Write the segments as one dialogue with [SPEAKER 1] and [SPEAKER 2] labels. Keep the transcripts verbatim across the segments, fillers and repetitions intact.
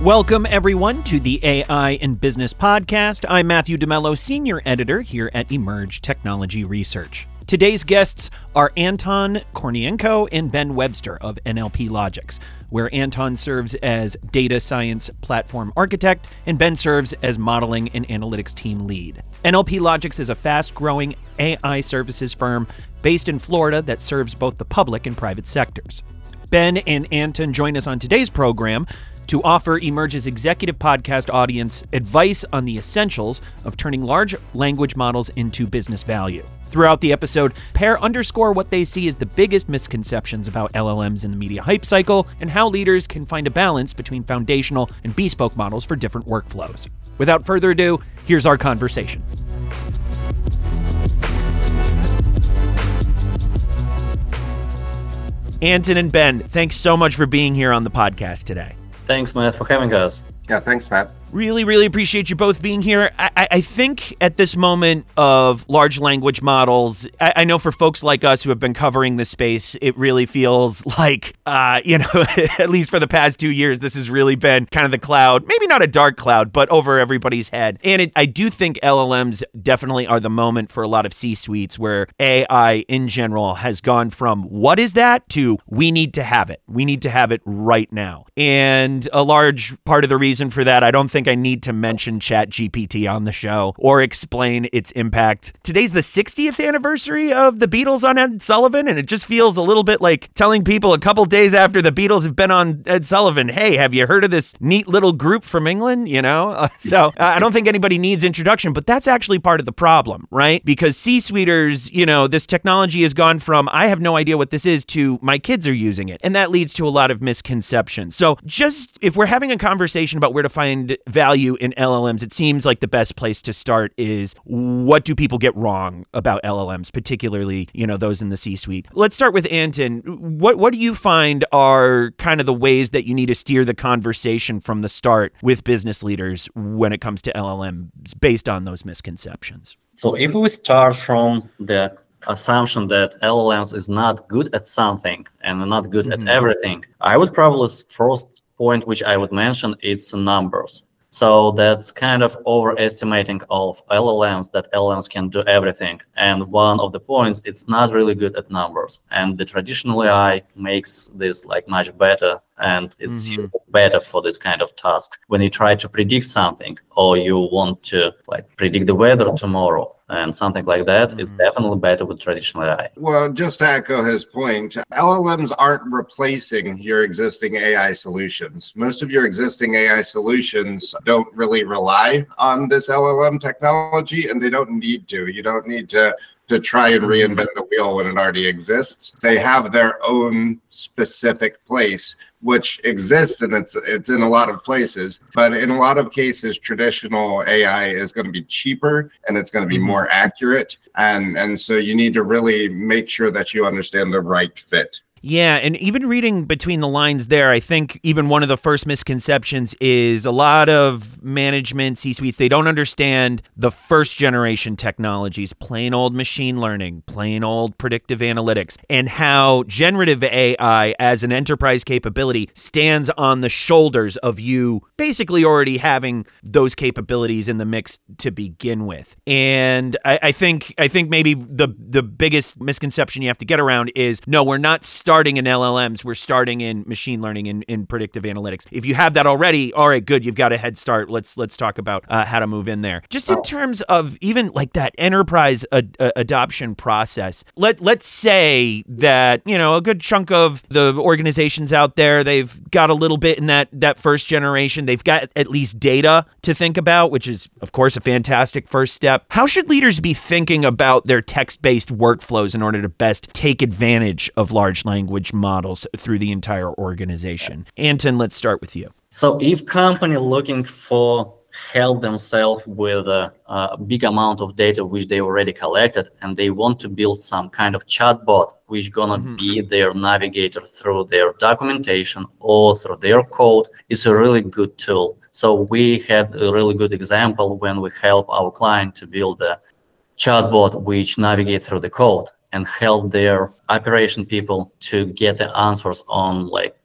[SPEAKER 1] Welcome, everyone, to the A I in Business podcast. I'm Matthew DeMello, Senior Editor here at Emerge Technology Research. Today's guests are Anton Kornienko and Ben Webster of N L P Logics, where Anton serves as Data Science Platform Architect and Ben serves as Modeling and Analytics Team Lead. N L P Logics is a fast-growing A I services firm based in Florida that serves both the public and private sectors. Ben and Anton join us on today's program to offer Emerge's executive podcast audience advice on the essentials of turning large language models into business value. Throughout the episode, pair underscore what they see as the biggest misconceptions about L L Ms in the media hype cycle and how leaders can find a balance between foundational and bespoke models for different workflows. Without further ado, here's our conversation. Anton and Ben, thanks so much for being here on the podcast today.
[SPEAKER 2] Thanks, Matt, for having us.
[SPEAKER 3] Yeah, thanks, Matt.
[SPEAKER 1] Really, really appreciate you both being here. I, I think at this moment of large language models, I, I know for folks like us who have been covering this space, it really feels like, uh, you know, at least for the past two years, this has really been kind of the cloud, maybe not a dark cloud, but over everybody's head. And it, I do think L L Ms definitely are the moment for a lot of C-suites where A I in general has gone from what is that to we need to have it. We need to have it right now. And a large part of the reason for that, I don't think I need to mention ChatGPT on the show or explain its impact. Today's the sixtieth anniversary of the Beatles on Ed Sullivan, and it just feels a little bit like telling people a couple days after the Beatles have been on Ed Sullivan, hey, have you heard of this neat little group from England? You know, uh, so uh, I don't think anybody needs introduction, but that's actually part of the problem, right? Because C-suiters, you know, this technology has gone from I have no idea what this is to my kids are using it, and that leads to a lot of misconceptions. So just if we're having a conversation about where to find value in L L Ms, it seems like the best place to start is what do people get wrong about L L Ms, particularly, you know, those in the C-suite. Let's start with Anton. What what do you find are kind of the ways that you need to steer the conversation from the start with business leaders when it comes to L L Ms based on those misconceptions?
[SPEAKER 2] So if we start from the assumption that L L Ms is not good at something and not good mm-hmm. at everything, I would probably first point which I would mention, it's numbers. So that's kind of overestimating of L L Ms, that L L Ms can do everything. And one of the points, it's not really good at numbers. And the traditional A I makes this like much better. And it's mm-hmm. better for this kind of task. When you try to predict something or you want to like predict the weather tomorrow and something like that, mm-hmm. it's definitely better with traditional A I.
[SPEAKER 3] Well, just to echo his point, L L Ms aren't replacing your existing A I solutions. Most of your existing A I solutions don't really rely on this L L M technology, and they don't need to. You don't need to to try and reinvent the wheel when it already exists. They have their own specific place, which exists, and it's it's in a lot of places. But in a lot of cases, traditional A I is going to be cheaper and it's going to be more accurate. And, and so you need to really make sure that you understand the right fit.
[SPEAKER 1] Yeah, and even reading between the lines there, I think even one of the first misconceptions is a lot of management C-suites, they don't understand the first generation technologies, plain old machine learning, plain old predictive analytics, and how generative A I as an enterprise capability stands on the shoulders of you basically already having those capabilities in the mix to begin with. And I, I think I think maybe the, the biggest misconception you have to get around is, no, we're not starting starting in L L Ms, we're starting in machine learning and in, in predictive analytics. If you have that already, all right, good, you've got a head start. Let's let's talk about uh, how to move in there. Just in terms of even like that enterprise ad- uh, adoption process, let, let's say that, you know, a good chunk of the organizations out there, they've got a little bit in that, that first generation. They've got at least data to think about, which is, of course, a fantastic first step. How should leaders be thinking about their text-based workflows in order to best take advantage of large language models through the entire organization? Anton, let's start with you.
[SPEAKER 2] So if company looking for help themselves with a, a big amount of data which they already collected, and they want to build some kind of chatbot which gonna mm-hmm. be their navigator through their documentation or through their code, it's a really good tool. So we had a really good example when we help our client to build a chatbot which navigates through the code and help their operation people to get the answers on like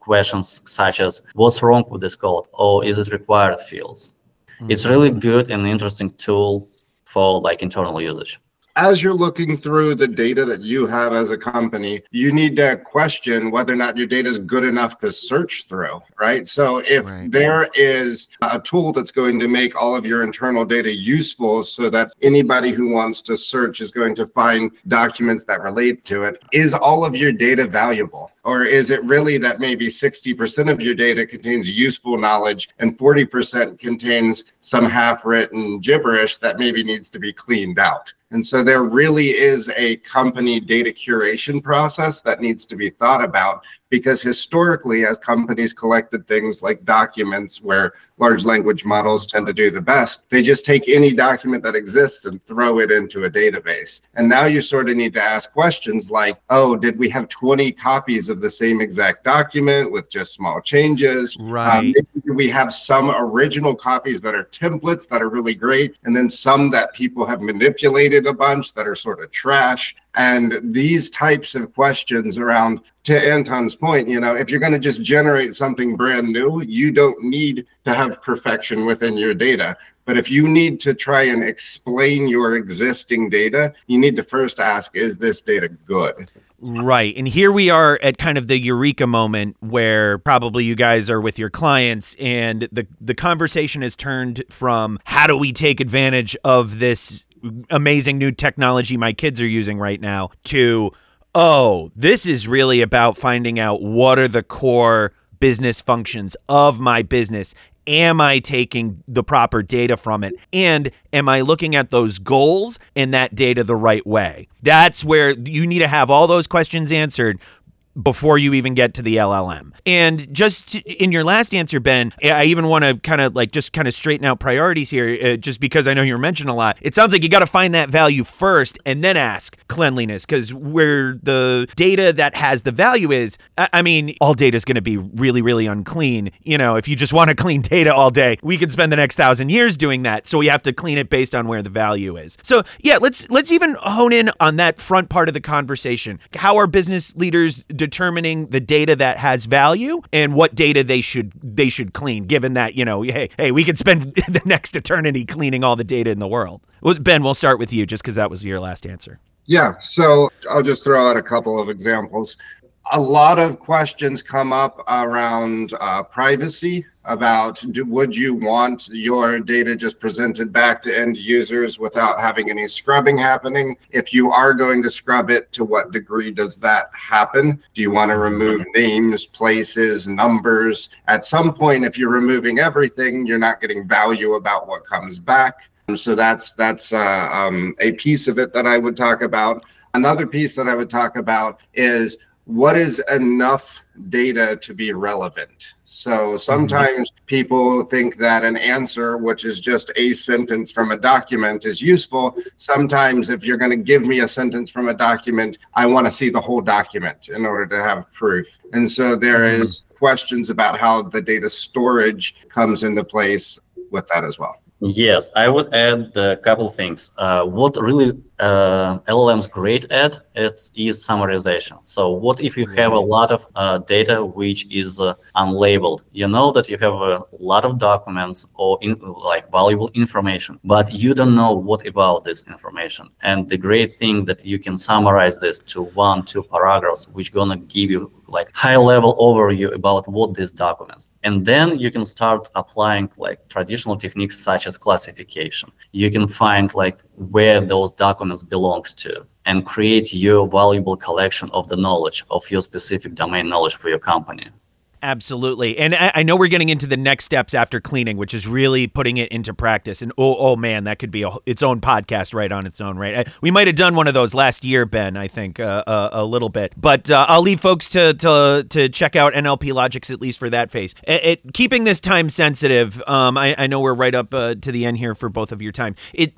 [SPEAKER 2] questions such as what's wrong with this code, or is it required fields. Mm-hmm. It's really good and interesting tool for like internal usage.
[SPEAKER 3] As you're looking through the data that you have as a company, you need to question whether or not your data is good enough to search through, right? So if right. there is a tool that's going to make all of your internal data useful so that anybody who wants to search is going to find documents that relate to it, is all of your data valuable? Or is it really that maybe sixty percent of your data contains useful knowledge and forty percent contains some half-written gibberish that maybe needs to be cleaned out? And so there really is a company data curation process that needs to be thought about, because historically, as companies collected things like documents where large language models tend to do the best, they just take any document that exists and throw it into a database. And now you sort of need to ask questions like, oh, did we have twenty copies of the same exact document with just small changes?
[SPEAKER 1] Right.
[SPEAKER 3] Um, maybe we have some original copies that are templates that are really great, and then some that people have manipulated a bunch that are sort of trash. And these types of questions around, to Anton's point, you know, if you're going to just generate something brand new, you don't need to have perfection within your data. But if you need to try and explain your existing data, you need to first ask, is this data good?
[SPEAKER 1] Right. And here we are at kind of the eureka moment where probably you guys are with your clients and the, the conversation has turned from how do we take advantage of this amazing new technology my kids are using right now to, oh, this is really about finding out what are the core business functions of my business. Am I taking the proper data from it? And am I looking at those goals and that data the right way? That's where you need to have all those questions answered before you even get to the L L M. And just in your last answer, Ben, I even want to kind of like just kind of straighten out priorities here, uh, just because I know you're mentioning a lot. It sounds like you got to find that value first and then ask cleanliness, because where the data that has the value is, I, I mean, all data is going to be really, really unclean. You know, if you just want to clean data all day, we could spend the next thousand years doing that. So we have to clean it based on where the value is. So yeah, let's let's even hone in on that front part of the conversation. How are business leaders determining the data that has value and what data they should they should clean, given that, you know, hey, hey, we could spend the next eternity cleaning all the data in the world. Well, Ben, we'll start with you just because that was your last answer.
[SPEAKER 3] Yeah, so I'll just throw out a couple of examples. A lot of questions come up around uh, privacy, about do, would you want your data just presented back to end users without having any scrubbing happening? If you are going to scrub it, to what degree does that happen? Do you want to remove names, places, numbers? At some point, if you're removing everything, you're not getting value about what comes back. So that's that's uh, um, a piece of it that I would talk about. Another piece that I would talk about is, what is enough data to be relevant? So sometimes mm-hmm. people think that an answer, which is just a sentence from a document, is useful. Sometimes if you're going to give me a sentence from a document, I want to see the whole document in order to have proof. And so there mm-hmm. is questions about how the data storage comes into place with that as well.
[SPEAKER 2] Yes, I would add a couple things. Uh, what really uh, L L M's great at it is summarization. So what if you have a lot of uh, data which is uh, unlabeled? You know that you have a lot of documents or in, like valuable information, but you don't know what about this information. And the great thing that you can summarize this to one, two paragraphs, which gonna give you like high level overview about what these documents. And then you can start applying like traditional techniques such as classification. You can find like where those documents belongs to and create your valuable collection of the knowledge of your specific domain knowledge for your company.
[SPEAKER 1] Absolutely. And I, I know we're getting into the next steps after cleaning, which is really putting it into practice. And oh, oh man, that could be a, its own podcast right on its own, right? I, we might have done one of those last year, Ben, I think, uh, uh, a little bit. But uh, I'll leave folks to, to to check out N L P Logics, at least for that phase. It, it, keeping this time sensitive, um, I, I know we're right up uh, to the end here for both of your time. It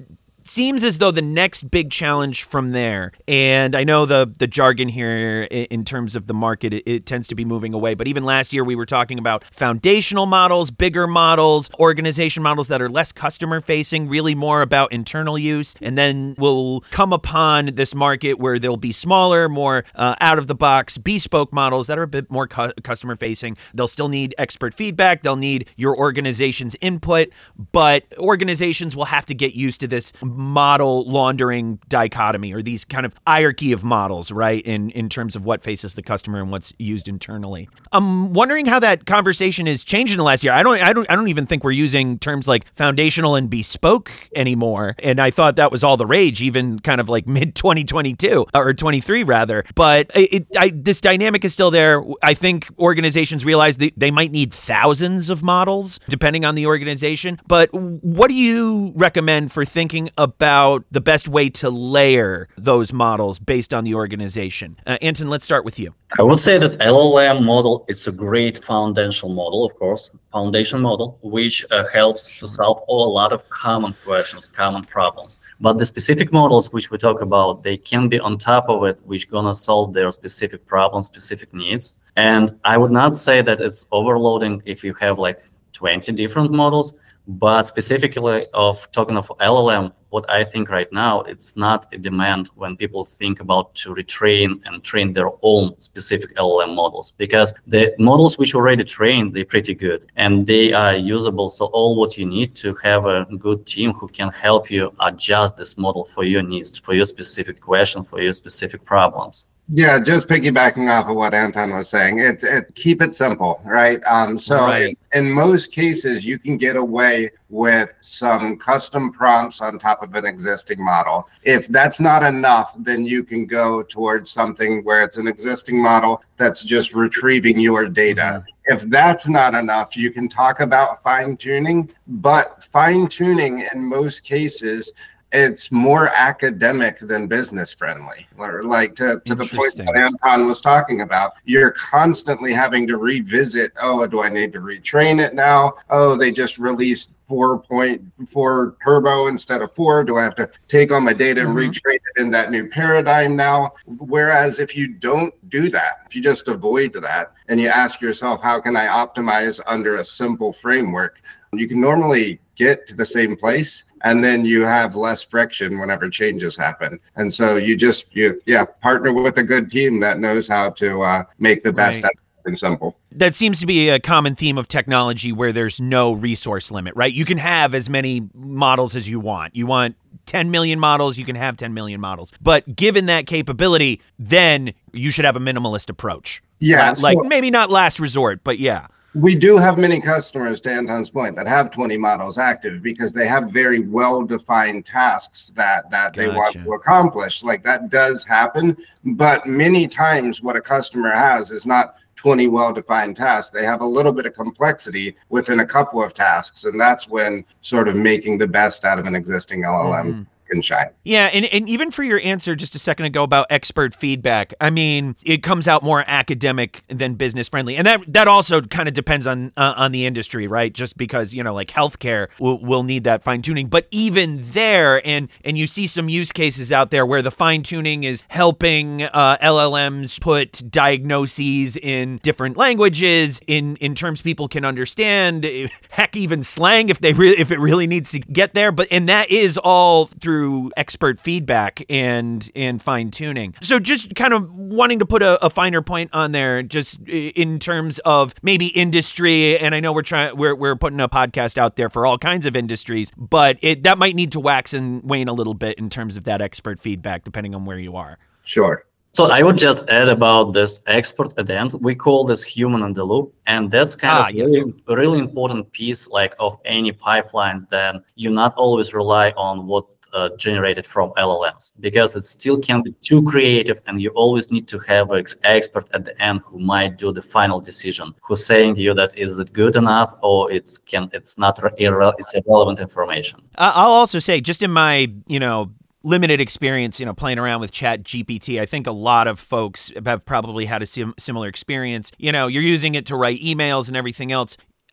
[SPEAKER 1] seems as though the next big challenge from there, and I know the the jargon here in terms of the market, it, it tends to be moving away, but even last year we were talking about foundational models, bigger models, organization models that are less customer facing, really more about internal use, and then we'll come upon this market where they'll be smaller, more uh, out of the box, bespoke models that are a bit more cu- customer facing. They'll still need expert feedback, they'll need your organization's input, but organizations will have to get used to this model laundering dichotomy, or these kind of hierarchy of models, right, in, in terms of what faces the customer and what's used internally. I'm wondering how that conversation has changed in the last year. I don't I don't I don't even think we're using terms like foundational and bespoke anymore. And I thought that was all the rage, even kind of like mid twenty twenty-two or twenty-three rather. But it, I, this dynamic is still there. I think organizations realize they, they might need thousands of models depending on the organization. But what do you recommend for thinking about the best way to layer those models based on the organization? Uh, Anton, let's start with you.
[SPEAKER 2] I would say that L L M model is a great foundational model, of course, foundation model, which uh, helps to solve a lot of common questions, common problems. But the specific models which we talk about, they can be on top of it, which gonna solve their specific problems, specific needs. And I would not say that it's overloading if you have like twenty different models, but specifically of talking of L L M, what I think right now, it's not a demand when people think about to retrain and train their own specific L L M models, because the models which already trained, they're pretty good and they are usable. So all what you need to have a good team who can help you adjust this model for your needs, for your specific question, for your specific problems.
[SPEAKER 3] Yeah, just piggybacking off of what Anton was saying, it, it keep it simple, right? Um, so
[SPEAKER 1] right.
[SPEAKER 3] In, in most cases, you can get away with some custom prompts on top of an existing model. If that's not enough, then you can go towards something where it's an existing model that's just retrieving your data. Mm-hmm. If that's not enough, you can talk about fine tuning, but fine tuning in most cases, it's more academic than business friendly, or like to, to the point that Anton was talking about. You're constantly having to revisit, oh, do I need to retrain it now? Oh, they just released four point four turbo instead of four. Do I have to take all my data and mm-hmm. retrain it in that new paradigm now? Whereas if you don't do that, if you just avoid that and you ask yourself, how can I optimize under a simple framework? You can normally get to the same place, and then you have less friction whenever changes happen. And so you just, you yeah, partner with a good team that knows how to uh, make the best
[SPEAKER 1] right.
[SPEAKER 3] out of something simple.
[SPEAKER 1] That seems to be a common theme of technology where there's no resource limit, right? You can have as many models as you want. You want ten million models, you can have ten million models. But given that capability, then you should have a minimalist approach.
[SPEAKER 3] Yeah.
[SPEAKER 1] Right? Like so- maybe not last resort, but yeah.
[SPEAKER 3] We do have many customers, to Anton's point, that have twenty models active because they have very well-defined tasks that, that they
[SPEAKER 1] Gotcha.
[SPEAKER 3] want to accomplish. Like that does happen, but many times what a customer has is not twenty well-defined tasks. They have a little bit of complexity within a couple of tasks, and that's when sort of making the best out of an existing L L M. Mm-hmm. Can shine.
[SPEAKER 1] Yeah, and, and even for your answer just a second ago about expert feedback, I mean, it comes out more academic than business friendly, and that that also kind of depends on uh, on the industry, right? Just because, you know, like healthcare will, will need that fine tuning, but even there, and and you see some use cases out there where the fine tuning is helping uh, L L Ms put diagnoses in different languages, in in terms people can understand, heck, even slang if they really if it really needs to get there, but and that is all through expert feedback and and fine tuning. So just kind of wanting to put a, a finer point on there, just in terms of maybe industry. And I know we're trying we're we're putting a podcast out there for all kinds of industries, but it that might need to wax and wane a little bit in terms of that expert feedback, depending on where you are.
[SPEAKER 3] Sure.
[SPEAKER 2] So I would just add about this expert event. We call this human in the loop, and that's kind ah, of yes. really, really important piece, like of any pipelines. Then you not always rely on what Uh, generated from L L Ms, because it still can be too creative, and you always need to have an expert at the end who might do the final decision, who's saying to you that is it good enough or it's can it's not irre- it's irrelevant information.
[SPEAKER 1] I'll also say, just in my you know limited experience, you know, playing around with Chat G P T, I think a lot of folks have probably had a sim- similar experience. You know, you're using it to write emails and everything else.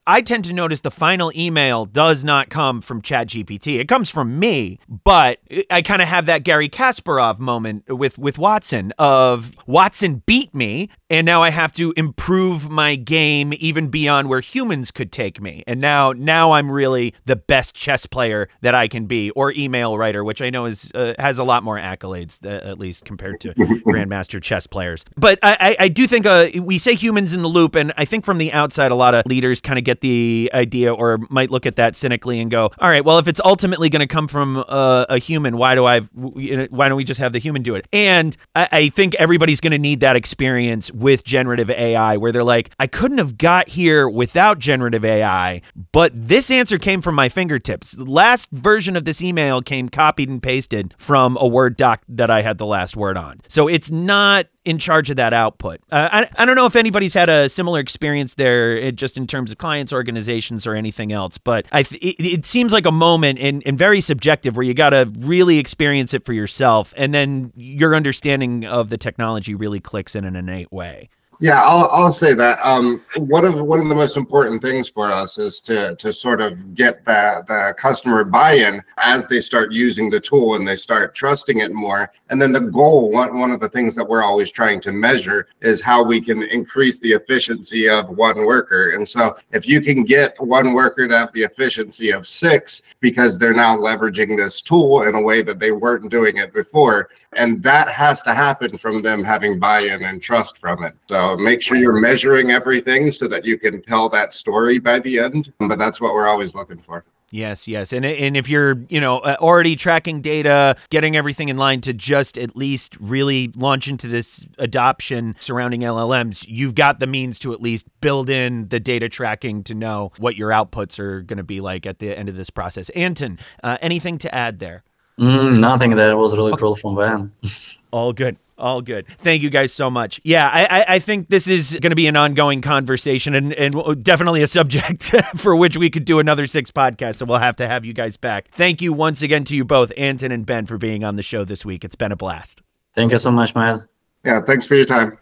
[SPEAKER 1] I tend to notice the final email does not come from ChatGPT. It comes from me, but I kind of have that Gary Kasparov moment with, with Watson of Watson beat me, and now I have to improve my game even beyond where humans could take me. And now now I'm really the best chess player that I can be, or email writer, which I know is uh, has a lot more accolades, uh, at least compared to grandmaster chess players. But I, I, I do think uh, we say humans in the loop, and I think from the outside, a lot of leaders kind of get the idea or might look at that cynically and go, all right, well, if it's ultimately going to come from uh, a human, why do I, why don't we just have the human do it? And I, I think everybody's going to need that experience with generative A I where they're like, I couldn't have got here without generative A I, but this answer came from my fingertips. The last version of this email came copied and pasted from a Word doc that I had the last word on. So it's not in charge of that output. Uh, I, I don't know if anybody's had a similar experience there, it, just in terms of clients, organizations, or anything else, but I th- it, it seems like a moment and, and very subjective where you got to really experience it for yourself, and then your understanding of the technology really clicks in an innate way.
[SPEAKER 3] Yeah, I'll I'll say that. Um, one of one of the most important things for us is to to sort of get the the customer buy-in as they start using the tool and they start trusting it more. And then the goal, one one of the things that we're always trying to measure is how we can increase the efficiency of one worker. And so if you can get one worker to have the efficiency of six because they're now leveraging this tool in a way that they weren't doing it before, and that has to happen from them having buy-in and trust from it. So make sure you're measuring everything so that you can tell that story by the end. But that's what we're always looking for.
[SPEAKER 1] Yes, yes. And and if you're, you know, already tracking data, getting everything in line to just at least really launch into this adoption surrounding L L Ms, you've got the means to at least build in the data tracking to know what your outputs are going to be like at the end of this process. Anton, uh, anything to add there?
[SPEAKER 2] Mm, nothing. That was really cool from Ben.
[SPEAKER 1] All good. All good. Thank you guys so much. Yeah, I, I, I think this is going to be an ongoing conversation and, and definitely a subject for which we could do another six podcasts. So we'll have to have you guys back. Thank you once again to you both, Anton and Ben, for being on the show this week. It's been a blast.
[SPEAKER 2] Thank you so much, Matt.
[SPEAKER 3] Yeah, thanks for your time.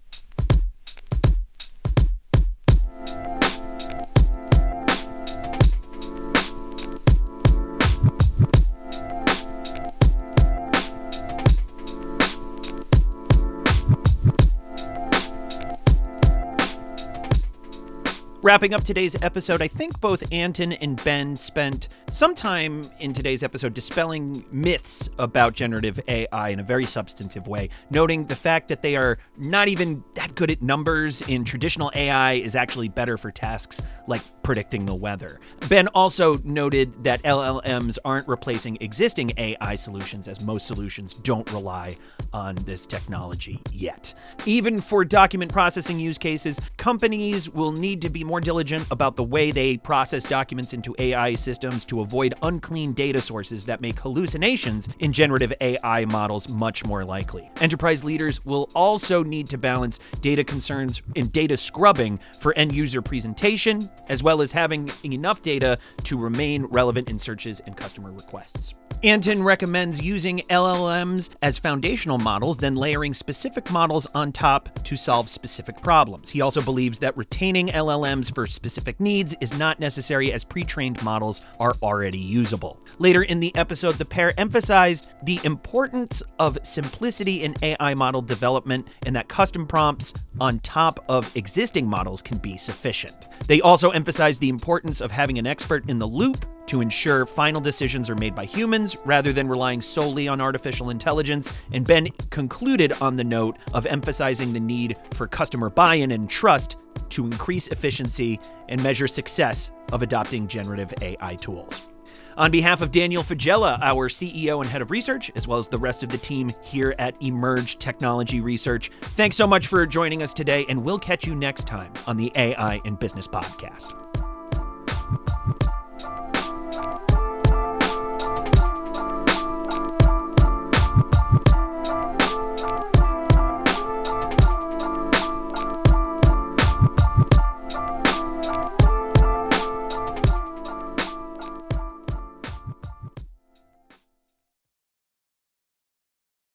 [SPEAKER 1] Wrapping up today's episode, I think both Anton and Ben spent some time in today's episode dispelling myths about generative A I in a very substantive way, noting the fact that they are not even that good at numbers, and traditional A I is actually better for tasks like predicting the weather. Ben also noted that L L Ms aren't replacing existing A I solutions, as most solutions don't rely on this technology yet. Even for document processing use cases, companies will need to be more diligent about the way they process documents into A I systems to avoid unclean data sources that make hallucinations in generative A I models much more likely. Enterprise leaders will also need to balance data concerns and data scrubbing for end-user presentation, as well as having enough data to remain relevant in searches and customer requests. Anton recommends using L L Ms as foundational models, then layering specific models on top to solve specific problems. He also believes that retaining L L Ms for specific needs is not necessary, as pre-trained models are already usable. Later in the episode, the pair emphasized the importance of simplicity in A I model development and that custom prompts on top of existing models can be sufficient. They also emphasized the importance of having an expert in the loop to ensure final decisions are made by humans rather than relying solely on artificial intelligence, and Ben concluded on the note of emphasizing the need for customer buy-in and trust to increase efficiency and measure success of adopting generative A I tools. On behalf of Daniel Fagella, our C E O and head of research, as well as the rest of the team here at Emerge Technology Research, thanks so much for joining us today, and we'll catch you next time on the A I in Business Podcast.